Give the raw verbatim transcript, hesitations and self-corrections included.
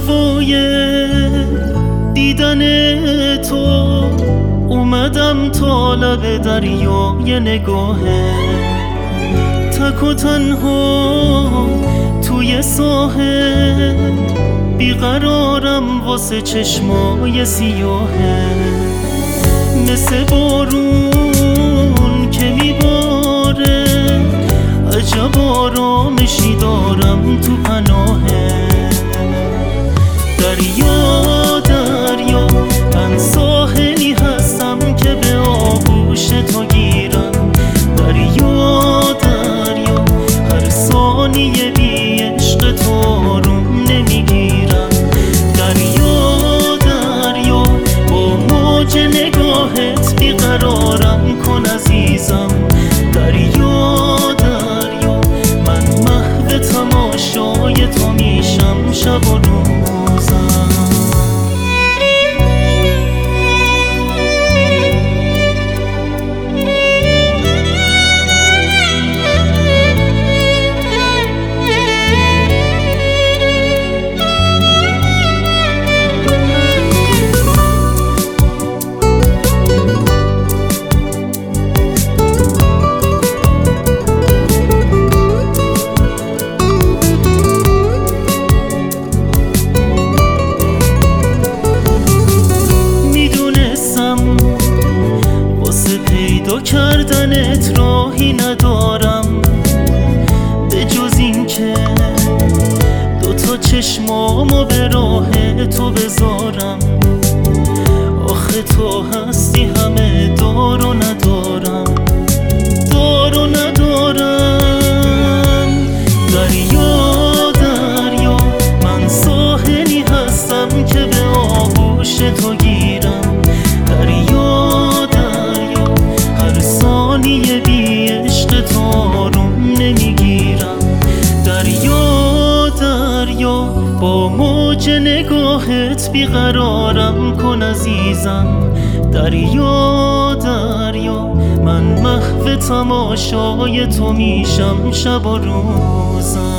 صفای دیدن تو اومدم تا لب دریای نگاهه، تک و تنها توی ساحل بیقرارم واسه چشمای سیاهه، مثل بارون که میباره عجب آرامشی دارم تو پناهه. دریا دریا من ساحلی هستم که به آغوش تو گیرم، دریا دریا هر ثانیه بی عشق تو آروم نمیگیرم، دریا دریا با موج نگاهت بیقرارم کن عزیزم، دریا دریا من محو تماشای تو میشم شب و روزم. پیدا کردنت راهی ندارم به جز این که دوتا چشمامو به راه تو بذارم، آخه تو هستی همه دار و ندارم، دار و ندارم. دریا دریا من ساحلی هستم که به آغوش تو گیرم، دریا ثانیه بی عشق تو آروم نمیگیرم، دریا دریا با موج نگاهت بیقرارم کن عزیزم، دریا دریا من محو تماشای تو میشم شب و روزم.